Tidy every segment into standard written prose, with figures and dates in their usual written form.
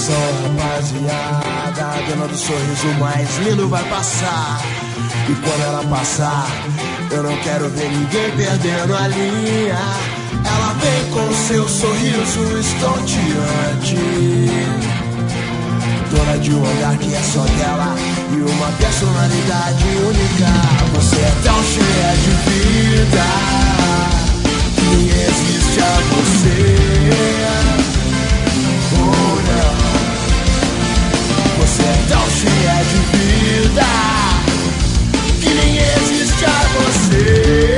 Atenção, rapaziada, a dona do sorriso mais lindo vai passar. E quando ela passar, eu não quero ver ninguém perdendo a linha. Ela vem com seu sorriso estonteante, dona de um olhar que é só dela e uma personalidade única. Você é tão cheia de vida que nem existe a você. Você é tão cheia de vida que nem existe a você.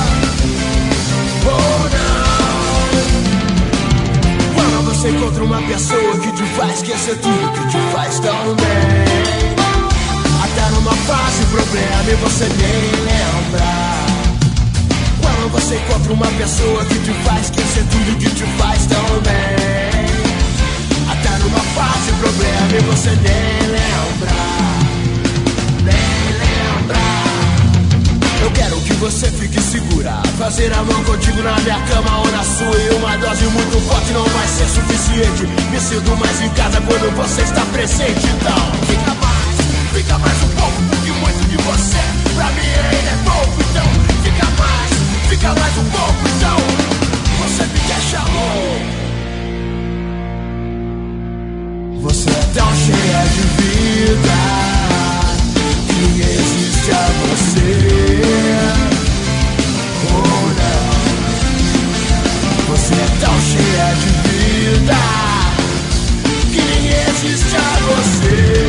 Oh não. Quando você encontra uma pessoa que te faz esquecer tudo, que te faz tão bem, até numa fase problema e você nem lembra. Quando você encontra uma pessoa que te faz esquecer tudo, que te faz tão bem, até numa fase problema e você nem lembra. Nem lembra. Eu quero que você fique segura, fazer amor contigo na minha cama ou na sua. E uma dose muito forte não vai ser suficiente. Me sinto mais em casa quando você está presente. Então fica mais um pouco, porque muito de você pra mim ainda é pouco. Então fica mais um pouco. Então você me deixa louco. Você é tão cheia de vida que ninguém existe a você. Oh não. Você é tão cheia de vida que ninguém existe a você.